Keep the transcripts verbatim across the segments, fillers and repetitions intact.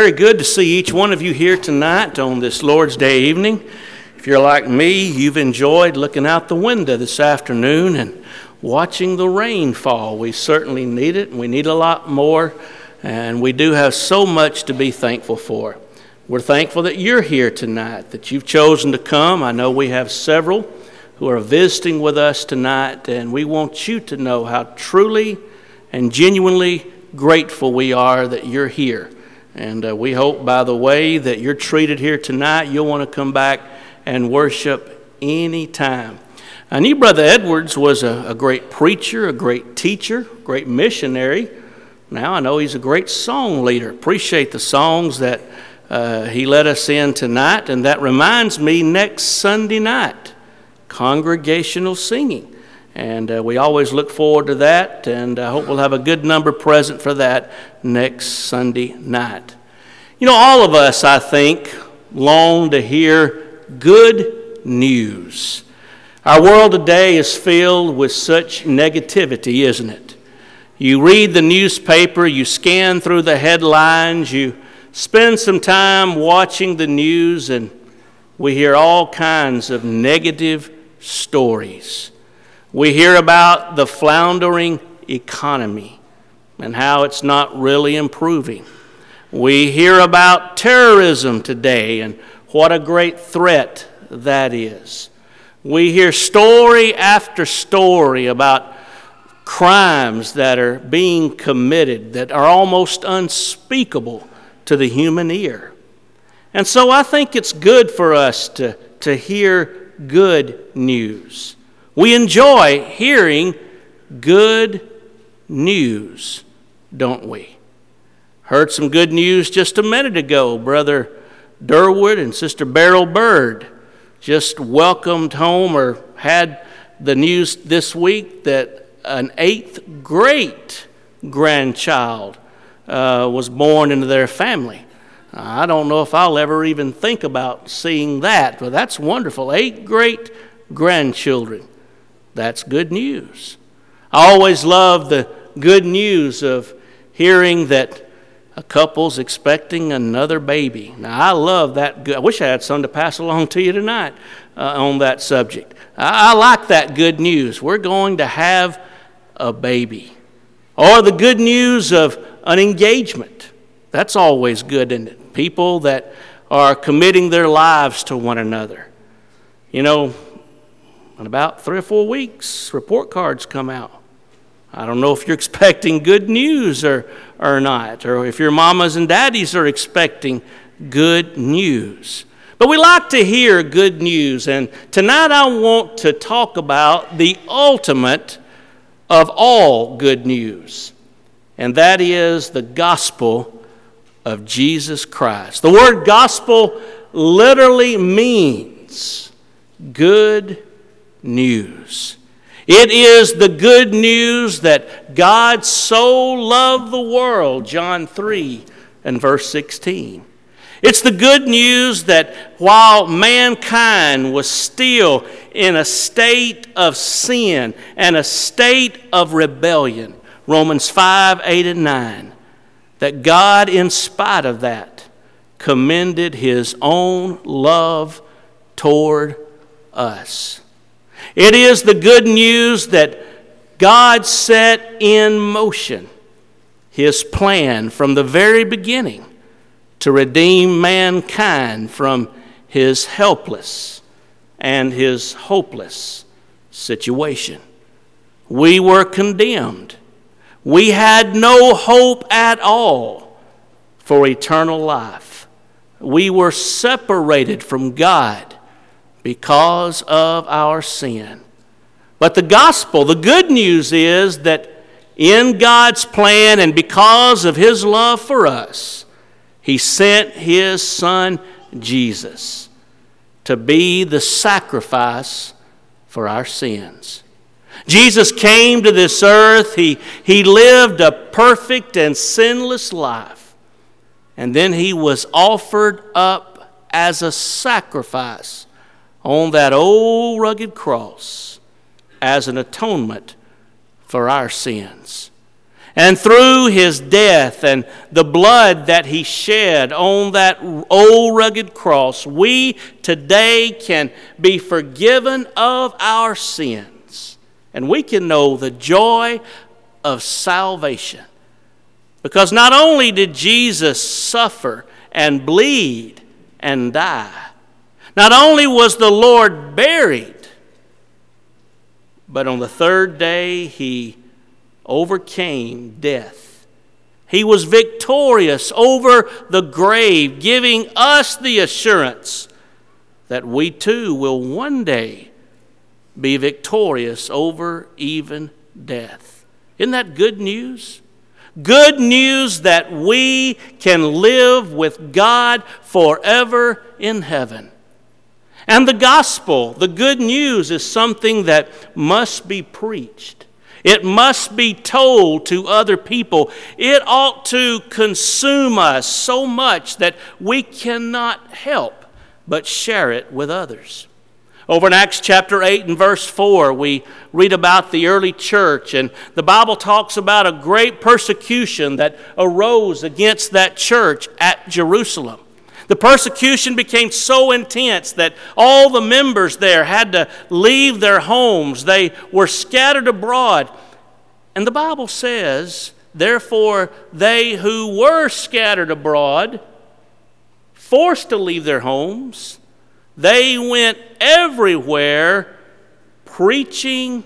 very good to see each one of you here tonight on this Lord's Day evening. If you're like me, you've enjoyed looking out the window this afternoon and watching the rain fall. We certainly need it, and we need a lot more, and we do have so much to be thankful for. We're thankful that you're here tonight, that you've chosen to come. I know we have several who are visiting with us tonight, and we want you to know how truly and genuinely grateful we are that you're here. And uh, we hope, by the way, that you're treated here tonight, you'll want to come back and worship anytime. I knew Brother Edwards was a, a great preacher, a great teacher, great missionary. Now I know he's a great song leader. Appreciate the songs that uh, he led us in tonight. And that reminds me, next Sunday night, congregational singing. And uh, we always look forward to that, and I hope we'll have a good number present for that next Sunday night. You know, all of us, I think, long to hear good news. Our world today is filled with such negativity, isn't it? You read the newspaper, you scan through the headlines, you spend some time watching the news, and we hear all kinds of negative stories. We hear about the floundering economy and how it's not really improving. We hear about terrorism today and what a great threat that is. We hear story after story about crimes that are being committed that are almost unspeakable to the human ear. And so I think it's good for us to, to hear good news. We enjoy hearing good news, don't we? Heard some good news just a minute ago. Brother Durwood and Sister Beryl Bird just welcomed home or had the news this week that an eighth great grandchild uh, was born into their family. I don't know if I'll ever even think about seeing that, but that's wonderful. Eight great grandchildren. That's good news. I always love the good news of hearing that a couple's expecting another baby. Now, I love that. Good, I wish I had something to pass along to you tonight uh, on that subject. I, I like that good news. We're going to have a baby. Or the good news of an engagement. That's always good, isn't it? People that are committing their lives to one another. You know, in about three or four weeks, report cards come out. I don't know if you're expecting good news or, or not, or if your mamas and daddies are expecting good news. But we like to hear good news, and tonight I want to talk about the ultimate of all good news, and that is the gospel of Jesus Christ. The word gospel literally means good news. It is the good news that God so loved the world, John three and verse sixteen. It's the good news that while mankind was still in a state of sin and a state of rebellion, Romans five, eight, and nine, that God, in spite of that, commended his own love toward us. It is the good news that God set in motion his plan from the very beginning to redeem mankind from his helpless and his hopeless situation. We were condemned. We had no hope at all for eternal life. We were separated from God because of our sin. But the gospel, the good news is that in God's plan and because of his love for us, he sent his son Jesus to be the sacrifice for our sins. Jesus came to this earth. He, he lived a perfect and sinless life. And then he was offered up as a sacrifice on that old rugged cross as an atonement for our sins. And through his death and the blood that he shed on that old rugged cross, we today can be forgiven of our sins. And we can know the joy of salvation. Because not only did Jesus suffer and bleed and die, not only was the Lord buried, but on the third day he overcame death. He was victorious over the grave, giving us the assurance that we too will one day be victorious over even death. Isn't that good news? Good news that we can live with God forever in heaven. And the gospel, the good news, is something that must be preached. It must be told to other people. It ought to consume us so much that we cannot help but share it with others. Over in Acts chapter eight and verse four, we read about the early church, and the Bible talks about a great persecution that arose against that church at Jerusalem. The persecution became so intense that all the members there had to leave their homes. They were scattered abroad. And the Bible says, therefore, they who were scattered abroad, forced to leave their homes, they went everywhere preaching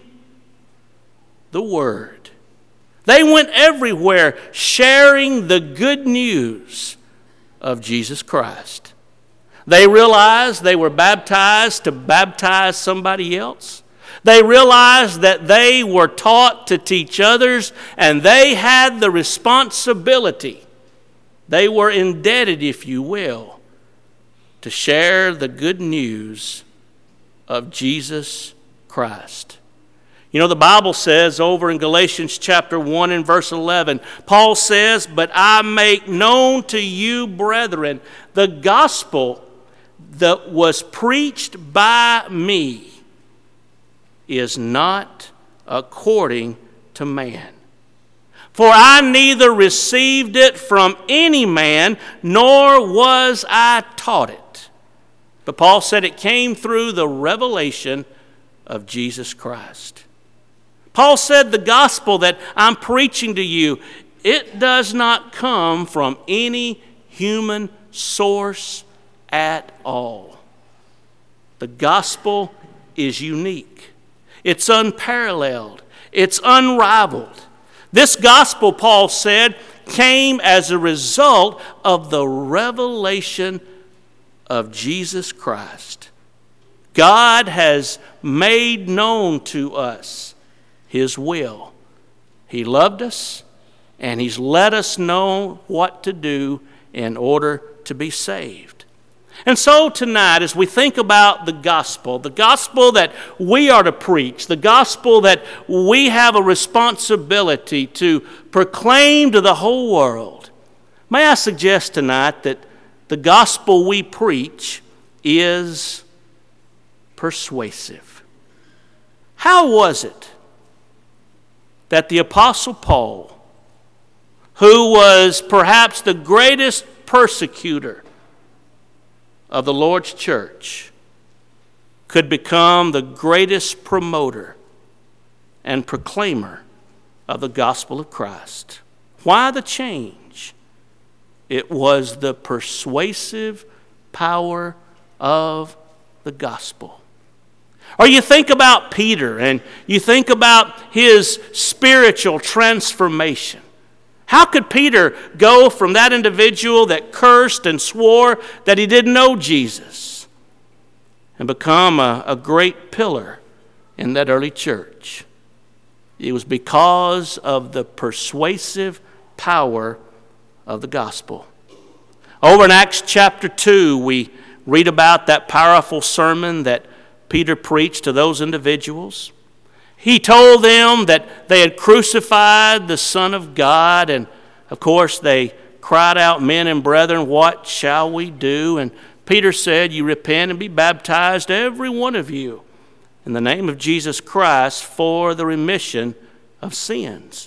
the word. They went everywhere sharing the good news of Jesus Christ. They realized they were baptized to baptize somebody else. They realized that they were taught to teach others, and they had the responsibility. They were indebted, if you will, to share the good news of Jesus Christ. You know, the Bible says over in Galatians chapter one and verse eleven, Paul says, "But I make known to you, brethren, the gospel that was preached by me is not according to man. For I neither received it from any man, nor was I taught it." But Paul said it came through the revelation of Jesus Christ. Paul said the gospel that I'm preaching to you, it does not come from any human source at all. The gospel is unique. It's unparalleled. It's unrivaled. This gospel, Paul said, came as a result of the revelation of Jesus Christ. God has made known to us His will. He loved us, and He's let us know what to do in order to be saved. And so tonight, as we think about the gospel, the gospel that we are to preach, the gospel that we have a responsibility to proclaim to the whole world, may I suggest tonight that the gospel we preach is persuasive. How was it that the Apostle Paul, who was perhaps the greatest persecutor of the Lord's church, could become the greatest promoter and proclaimer of the gospel of Christ? Why the change? It was the persuasive power of the gospel. Or you think about Peter and you think about his spiritual transformation. How could Peter go from that individual that cursed and swore that he didn't know Jesus and become a, a great pillar in that early church? It was because of the persuasive power of the gospel. Over in Acts chapter two, we read about that powerful sermon that Peter preached to those individuals. He told them that they had crucified the Son of God, and of course they cried out, "Men and brethren, what shall we do?" And Peter said, "You repent and be baptized, every one of you, in the name of Jesus Christ for the remission of sins."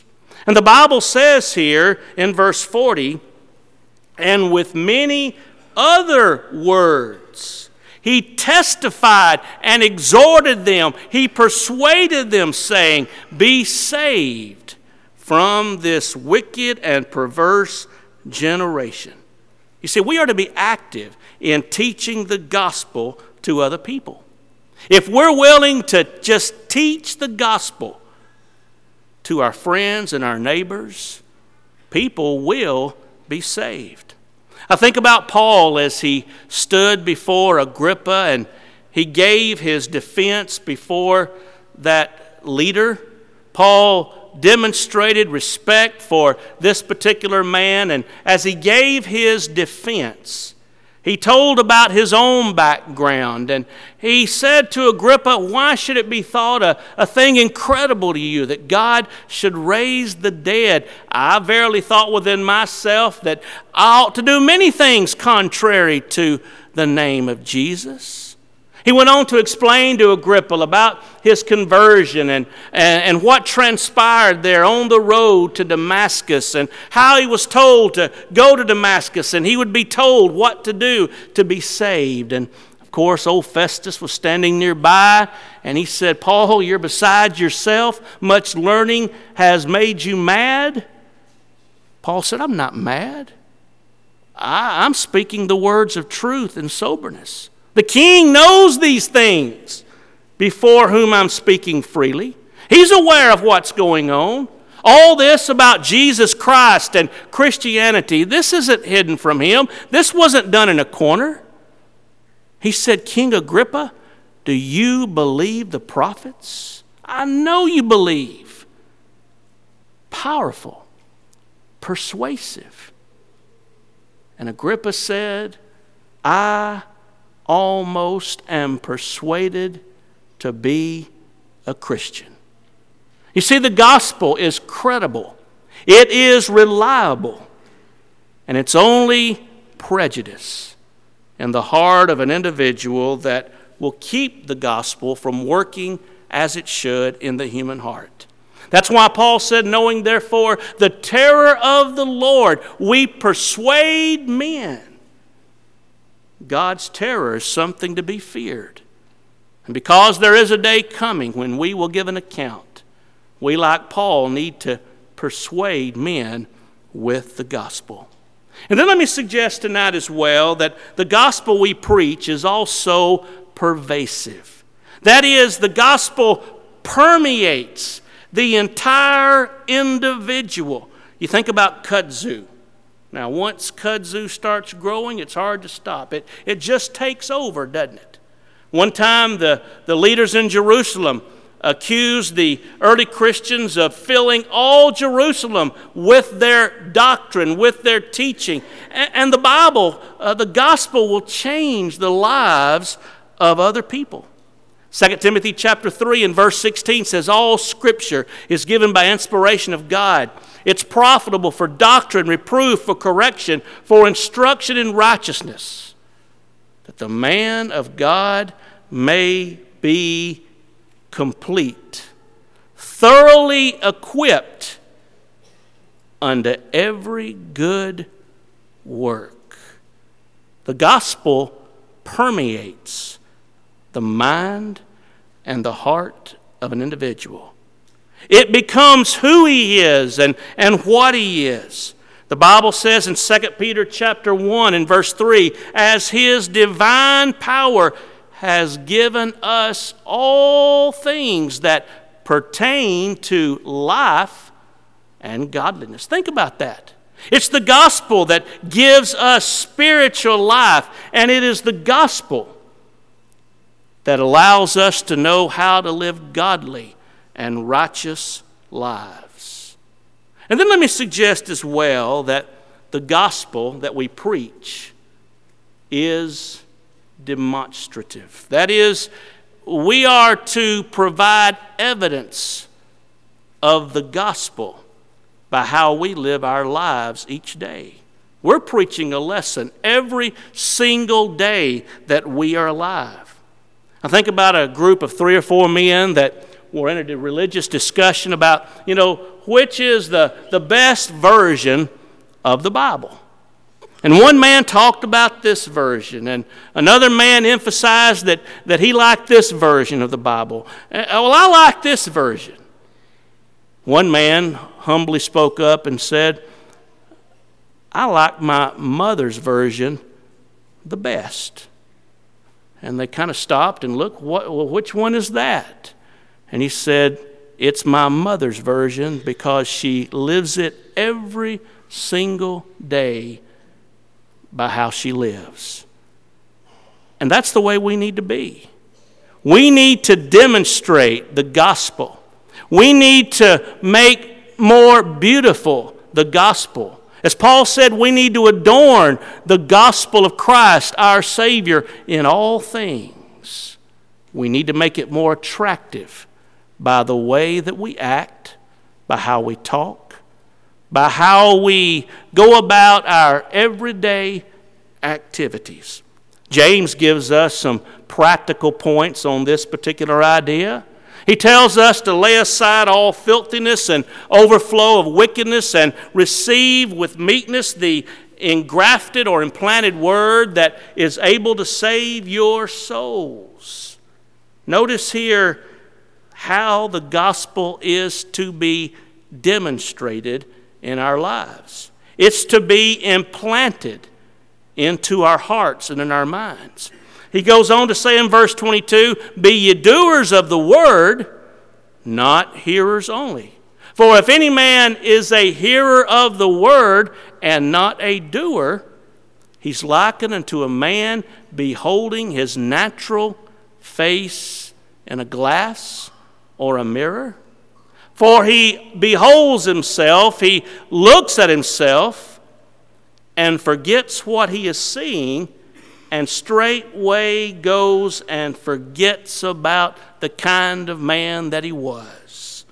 And the Bible says here in verse forty, and with many other words, he testified and exhorted them. He persuaded them, saying, be saved from this wicked and perverse generation. You see, we are to be active in teaching the gospel to other people. If we're willing to just teach the gospel to our friends and our neighbors, people will be saved. I think about Paul as he stood before Agrippa and he gave his defense before that leader. Paul demonstrated respect for this particular man, and as he gave his defense, he told about his own background, and he said to Agrippa, why should it be thought a, a thing incredible to you that God should raise the dead? I verily thought within myself that I ought to do many things contrary to the name of Jesus. He went on to explain to Agrippa about his conversion and, and, and what transpired there on the road to Damascus, and how he was told to go to Damascus and he would be told what to do to be saved. And of course, old Festus was standing nearby, and he said, Paul, you're beside yourself. Much learning has made you mad. Paul said, I'm not mad. I, I'm speaking the words of truth and soberness. The king knows these things before whom I'm speaking freely. He's aware of what's going on. All this about Jesus Christ and Christianity, this isn't hidden from him. This wasn't done in a corner. He said, King Agrippa, do you believe the prophets? I know you believe. Powerful, persuasive. And Agrippa said, I almost am persuaded to be a Christian. You see, the gospel is credible. It is reliable. And it's only prejudice in the heart of an individual that will keep the gospel from working as it should in the human heart. That's why Paul said, knowing therefore the terror of the Lord, we persuade men. God's terror is something to be feared. And because there is a day coming when we will give an account, we, like Paul, need to persuade men with the gospel. And then let me suggest tonight as well that the gospel we preach is also pervasive. That is, the gospel permeates the entire individual. You think about kudzu. Now, once kudzu starts growing, it's hard to stop. It, it just takes over, doesn't it? One time, the, the leaders in Jerusalem accused the early Christians of filling all Jerusalem with their doctrine, with their teaching. And, and the Bible, uh, the gospel will change the lives of other people. Second Timothy chapter three and verse sixteen says, all Scripture is given by inspiration of God. It's profitable for doctrine, reproof, for correction, for instruction in righteousness, that the man of God may be complete, thoroughly equipped unto every good work. The gospel permeates the mind and the heart of an individual. It becomes who he is and, and what he is. The Bible says in Second Peter chapter one and verse three, as his divine power has given us all things that pertain to life and godliness. Think about that. It's the gospel that gives us spiritual life, and it is the gospel that allows us to know how to live godly and righteous lives. And then let me suggest as well that the gospel that we preach is demonstrative. That is, we are to provide evidence of the gospel by how we live our lives each day. We're preaching a lesson every single day that we are alive. I think about a group of three or four men that were in a religious discussion about, you know, which is the, the best version of the Bible. And one man talked about this version, and another man emphasized that, that he liked this version of the Bible. Uh, well, I like this version. One man humbly spoke up and said, I like my mother's version the best. And they kind of stopped and looked, what, well, which one is that? And he said, it's my mother's version because she lives it every single day by how she lives. And that's the way we need to be. We need to demonstrate the gospel. We need to make more beautiful the gospel. As Paul said, we need to adorn the gospel of Christ, our Savior, in all things. We need to make it more attractive by the way that we act, by how we talk, by how we go about our everyday activities. James gives us some practical points on this particular idea. He tells us to lay aside all filthiness and overflow of wickedness and receive with meekness the engrafted or implanted word that is able to save your souls. Notice here how the gospel is to be demonstrated in our lives. It's to be implanted into our hearts and in our minds. He goes on to say in verse twenty-two, be ye doers of the word, not hearers only. For if any man is a hearer of the word and not a doer, he's likened unto a man beholding his natural face in a glass or a mirror. For he beholds himself, he looks at himself, and forgets what he is seeing, and straightway goes and forgets about the kind of man that he was.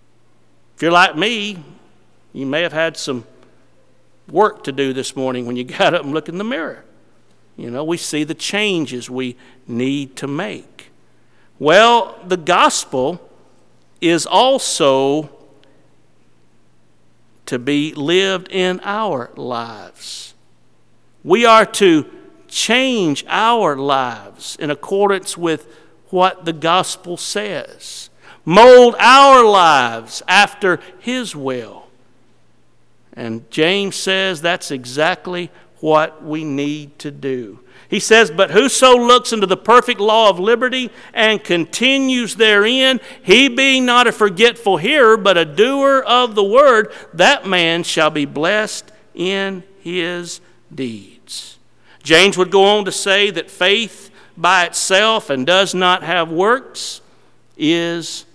If you're like me, you may have had some work to do this morning when you got up and looked in the mirror. You know, we see the changes we need to make. Well, the gospel is also to be lived in our lives. We are to change our lives in accordance with what the gospel says. Mold our lives after His will. And James says that's exactly what we need to do. He says, but whoso looks into the perfect law of liberty and continues therein, he being not a forgetful hearer, but a doer of the word, that man shall be blessed in his deeds. James would go on to say that faith by itself and does not have works is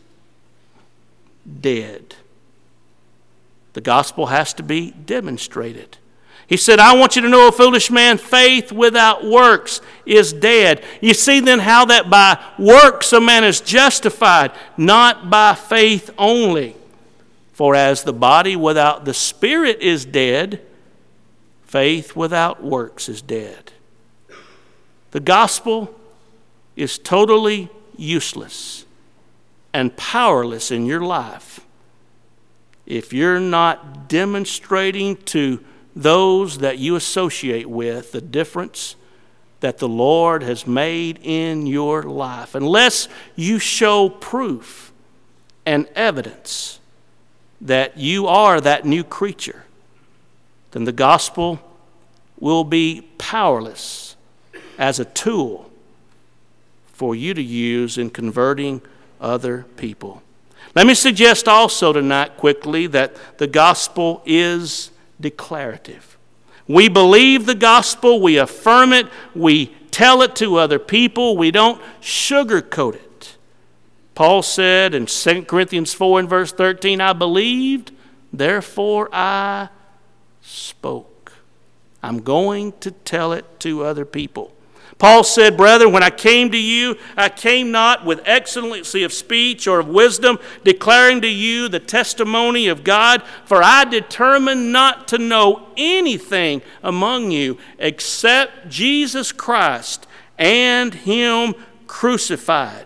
dead. The gospel has to be demonstrated. He said, I want you to know, a foolish man, faith without works is dead. You see then how that by works a man is justified, not by faith only. For as the body without the spirit is dead, faith without works is dead. The gospel is totally useless and powerless in your life if you're not demonstrating to those that you associate with the difference that the Lord has made in your life. Unless you show proof and evidence that you are that new creature, then the gospel will be powerless as a tool for you to use in converting other people. Let me suggest also tonight quickly that the gospel is declarative. We believe the gospel, we affirm it, we tell it to other people, we don't sugarcoat it. Paul said in Second Corinthians four and verse thirteen, I believed, therefore I spoke. I'm going to tell it to other people. Paul said, brethren, when I came to you, I came not with excellency of speech or of wisdom, declaring to you the testimony of God, for I determined not to know anything among you except Jesus Christ and Him crucified.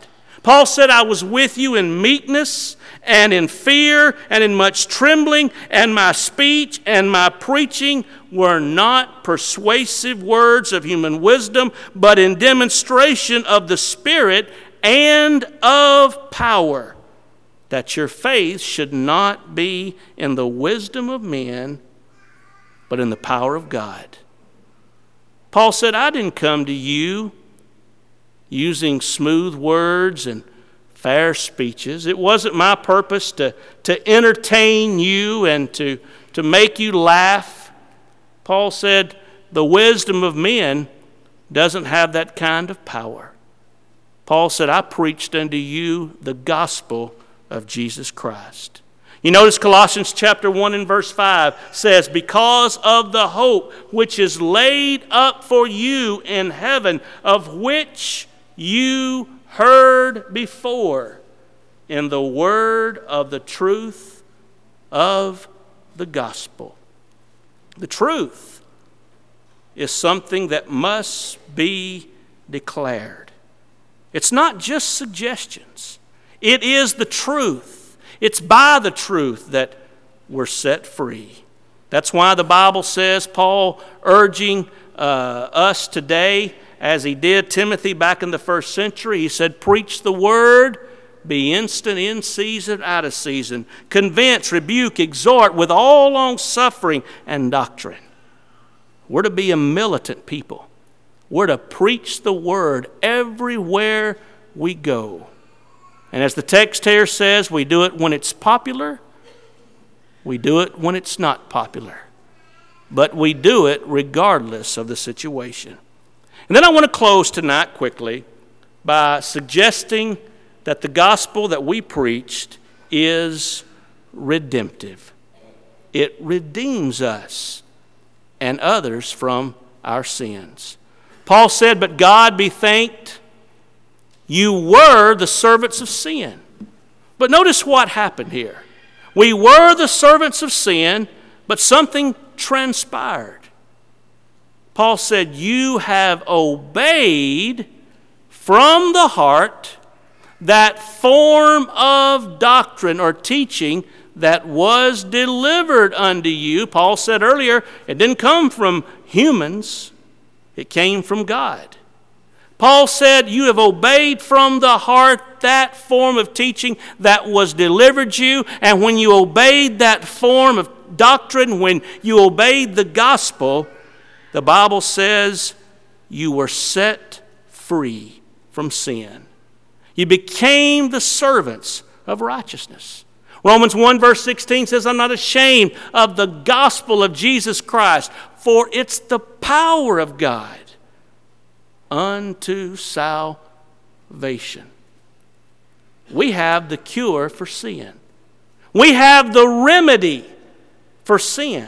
Paul said, I was with you in meekness and in fear and in much trembling, and my speech and my preaching were not persuasive words of human wisdom, but in demonstration of the Spirit and of power, that your faith should not be in the wisdom of men, but in the power of God. Paul said, I didn't come to you using smooth words and fair speeches. It wasn't my purpose to, to entertain you and to, to make you laugh. Paul said, the wisdom of men doesn't have that kind of power. Paul said, I preached unto you the gospel of Jesus Christ. You notice Colossians chapter one and verse five says, because of the hope which is laid up for you in heaven, of which you heard before in the word of the truth of the gospel. The truth is something that must be declared. It's not just suggestions. It is the truth. It's by the truth that we're set free. That's why the Bible says, Paul urging uh, us today, as he did Timothy back in the first century, he said, preach the word, be instant in season, out of season. Convince, rebuke, exhort with all long suffering and doctrine. We're to be a militant people. We're to preach the word everywhere we go. And as the text here says, we do it when it's popular. We do it when it's not popular. But we do it regardless of the situation. And then I want to close tonight quickly by suggesting that the gospel that we preached is redemptive. It redeems us and others from our sins. Paul said, but God be thanked, you were the servants of sin. But notice what happened here. We were the servants of sin, but something transpired. Paul said, you have obeyed from the heart that form of doctrine or teaching that was delivered unto you. Paul said earlier, it didn't come from humans, it came from God. Paul said, you have obeyed from the heart that form of teaching that was delivered you. And when you obeyed that form of doctrine, when you obeyed the gospel, the Bible says you were set free from sin. You became the servants of righteousness. Romans one verse sixteen says, I'm not ashamed of the gospel of Jesus Christ, for it's the power of God unto salvation. We have the cure for sin. We have the remedy for sin.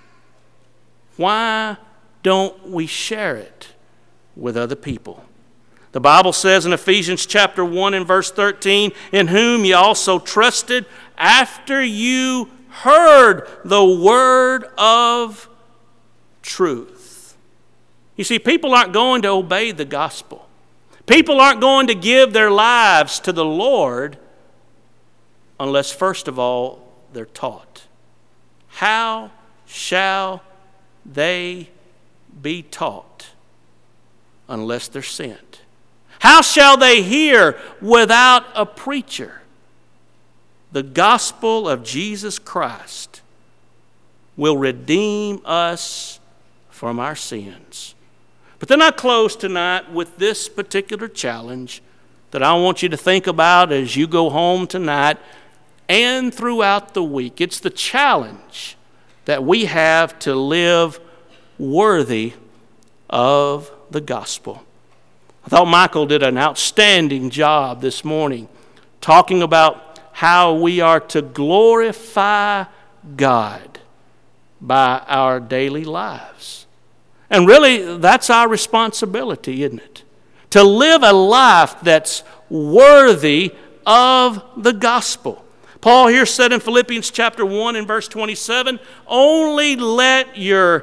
Why don't we share it with other people? The Bible says in Ephesians chapter one and verse thirteen, in whom ye also trusted after you heard the word of truth. You see, people aren't going to obey the gospel. People aren't going to give their lives to the Lord unless, first of all, they're taught. How shall they be taught unless they're sent? How shall they hear without a preacher? The gospel of Jesus Christ will redeem us from our sins. But then I close tonight with this particular challenge that I want you to think about as you go home tonight and throughout the week. It's the challenge that we have to live worthy of the gospel. I thought Michael did an outstanding job this morning talking about how we are to glorify God by our daily lives. And really, that's our responsibility, isn't it? To live a life that's worthy of the gospel. Paul here said in Philippians chapter one and verse twenty-seven, only let your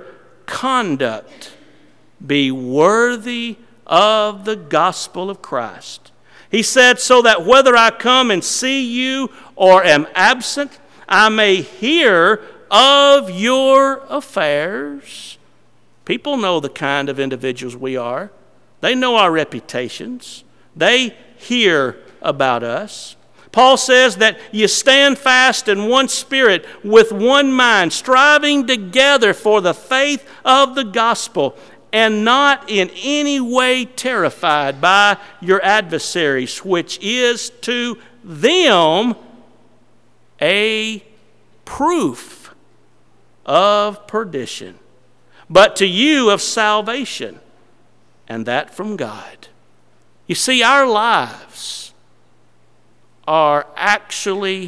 conduct be worthy of the gospel of Christ. He said, so that whether I come and see you or am absent, I may hear of your affairs. People know the kind of individuals we are. They know our reputations. They hear about us. Paul says that you stand fast in one spirit with one mind, striving together for the faith of the gospel, and not in any way terrified by your adversaries, which is to them a proof of perdition, but to you of salvation, and that from God. You see, our lives are actually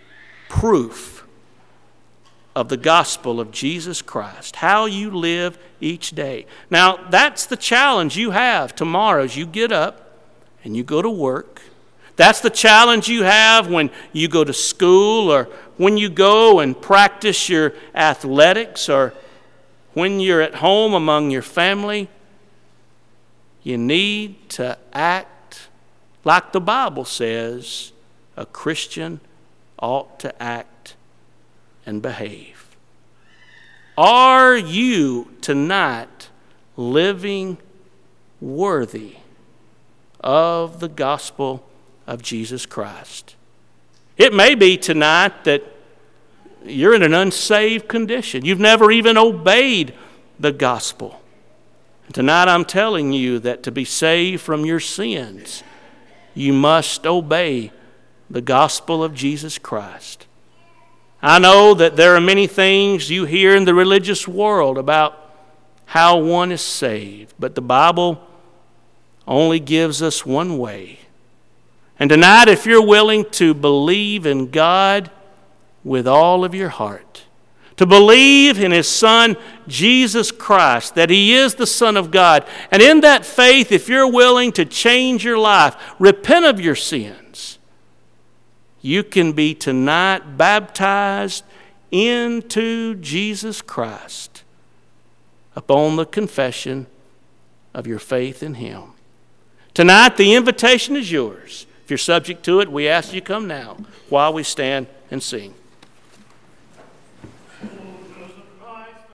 proof of the gospel of Jesus Christ, how you live each day. Now, that's the challenge you have tomorrow as you get up and you go to work. That's the challenge you have when you go to school, or when you go and practice your athletics, or when you're at home among your family. You need to act like the Bible says a Christian ought to act and behave. Are you tonight living worthy of the gospel of Jesus Christ? It may be tonight that you're in an unsaved condition. You've never even obeyed the gospel. Tonight I'm telling you that to be saved from your sins, you must obey the gospel of Jesus Christ. I know that there are many things you hear in the religious world about how one is saved, but the Bible only gives us one way. And tonight, if you're willing to believe in God with all of your heart, to believe in His Son, Jesus Christ, that He is the Son of God, and in that faith, if you're willing to change your life, repent of your sins, you can be tonight baptized into Jesus Christ upon the confession of your faith in Him. Tonight, the invitation is yours. If you're subject to it, we ask you come now while we stand and sing.